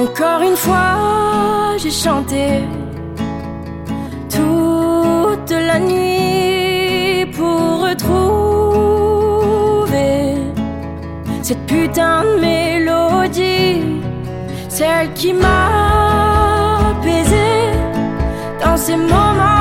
Encore une fois, j'ai chanté toute la nuit pour retrouver cette putain de mélodie, celle qui m'a apaisé dans ces moments